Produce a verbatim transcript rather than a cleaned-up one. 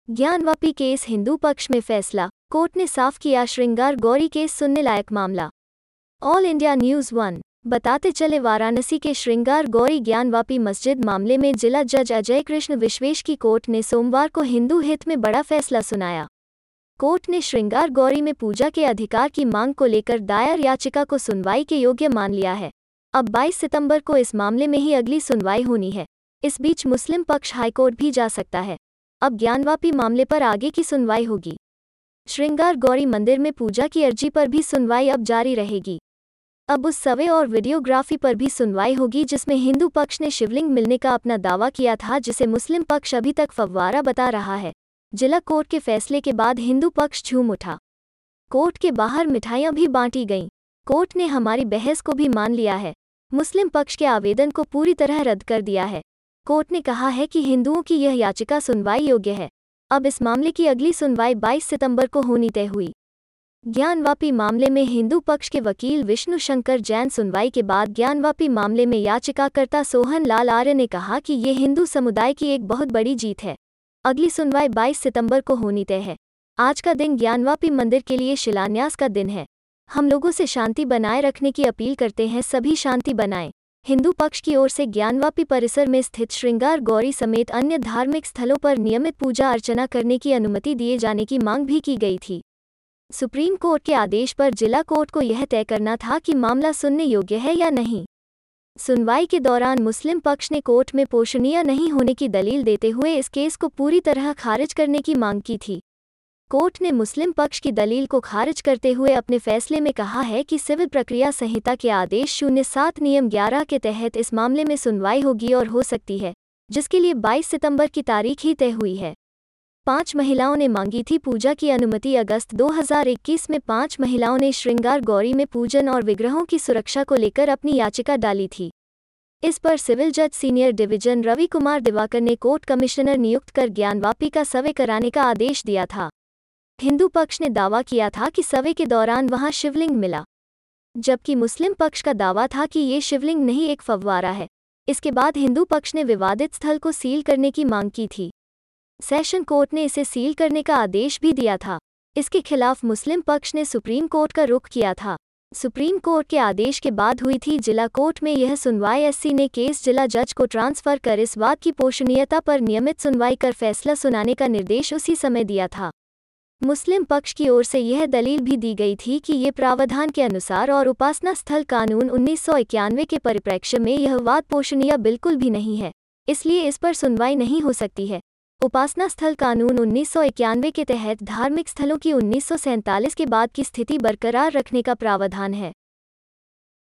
Gyanvapi case Hindu पक्ष में फैसला, कोर्ट ने साफ किया श्रृंगार गौरी केस सुनने लायक मामला। ऑल इंडिया न्यूज़ वन बताते चले वाराणसी के श्रृंगार गौरी ज्ञानवापी मस्जिद मामले में जिला जज अजय कृष्ण विश्वेश की कोर्ट ने सोमवार को हिंदू हित में बड़ा फैसला सुनाया। कोर्ट ने श्रृंगार गौरी में पूजा के अधिकार की मांग को लेकर दायर याचिका को सुनवाई के योग्य मान लिया है। अब बाईस सितंबर को इस मामले में ही अगली सुनवाई होनी है। इस बीच मुस्लिम पक्ष हाईकोर्ट भी जा सकता है। अब ज्ञानवापी मामले पर आगे की सुनवाई होगी। श्रृंगार गौरी मंदिर में पूजा की अर्जी पर भी सुनवाई अब जारी रहेगी। अब उस सर्वे और वीडियोग्राफी पर भी सुनवाई होगी जिसमें हिंदू पक्ष ने शिवलिंग मिलने का अपना दावा किया था, जिसे मुस्लिम पक्ष अभी तक फव्वारा बता रहा है। जिला कोर्ट के फैसले के बाद हिंदू पक्ष झूम उठा। कोर्ट के बाहर मिठाइयां भी बांटी गईं। कोर्ट ने हमारी बहस को भी मान लिया है। मुस्लिम पक्ष के आवेदन को पूरी तरह रद्द कर दिया है। कोर्ट ने कहा है कि हिंदुओं की यह याचिका सुनवाई योग्य है। अब इस मामले की अगली सुनवाई बाईस सितंबर को होनी तय हुई। ज्ञानवापी मामले में हिंदू पक्ष के वकील विष्णु शंकर जैन सुनवाई के बाद ज्ञानवापी मामले में याचिकाकर्ता सोहन लाल आर्य ने कहा कि ये हिंदू समुदाय की एक बहुत बड़ी जीत है। अगली सुनवाई बाईस सितंबर को होनी तय है। आज का दिन ज्ञानवापी मंदिर के लिए शिलान्यास का दिन है। हम लोगों से शांति बनाए रखने की अपील करते हैं, सभी शांति बनाएं। हिंदू पक्ष की ओर से ज्ञानवापी परिसर में स्थित श्रृंगार गौरी समेत अन्य धार्मिक स्थलों पर नियमित पूजा अर्चना करने की अनुमति दिए जाने की मांग भी की गई थी। सुप्रीम कोर्ट के आदेश पर जिला कोर्ट को यह तय करना था कि मामला सुनने योग्य है या नहीं। सुनवाई के दौरान मुस्लिम पक्ष ने कोर्ट में पोषणीय नहीं होने की दलील देते हुए इस केस को पूरी तरह खारिज करने की मांग की थी। कोर्ट ने मुस्लिम पक्ष की दलील को खारिज करते हुए अपने फैसले में कहा है कि सिविल प्रक्रिया संहिता के आदेश शून्य सात नियम ग्यारह के तहत इस मामले में सुनवाई होगी और हो सकती है, जिसके लिए बाईस सितंबर की तारीख ही तय हुई है। पांच महिलाओं ने मांगी थी पूजा की अनुमति। अगस्त दो हज़ार इक्कीस में पांच महिलाओं ने श्रृंगार गौरी में पूजन और विग्रहों की सुरक्षा को लेकर अपनी याचिका डाली थी। इस पर सिविल जज सीनियर डिवीजन रवि कुमार दिवाकर ने कोर्ट कमिश्नर नियुक्त कर ज्ञानवापी का सर्वे कराने का आदेश दिया था। हिंदू पक्ष ने दावा किया था कि सर्वे के दौरान वहां शिवलिंग मिला, जबकि मुस्लिम पक्ष का दावा था कि ये शिवलिंग नहीं एक फव्वारा है। इसके बाद हिंदू पक्ष ने विवादित स्थल को सील करने की मांग की थी। सेशन कोर्ट ने इसे सील करने का आदेश भी दिया था। इसके खिलाफ मुस्लिम पक्ष ने सुप्रीम कोर्ट का रुख किया था। सुप्रीम कोर्ट के आदेश के बाद हुई थी जिला कोर्ट में यह सुनवाई। एससी ने केस जिला जज को ट्रांसफर कर इस बात की पोषणीयता पर नियमित सुनवाई कर फैसला सुनाने का निर्देश उसी समय दिया था। मुस्लिम पक्ष की ओर से यह दलील भी दी गई थी कि ये प्रावधान के अनुसार और उपासना स्थल कानून उन्नीस सौ इक्यानवे के परिप्रेक्ष्य में यह वाद पोषणीय बिल्कुल भी नहीं है, इसलिए इस पर सुनवाई नहीं हो सकती है। उपासना स्थल कानून उन्नीस सौ इक्यानवे के तहत धार्मिक स्थलों की उन्नीस सौ सैंतालीस के बाद की स्थिति बरकरार रखने का प्रावधान है।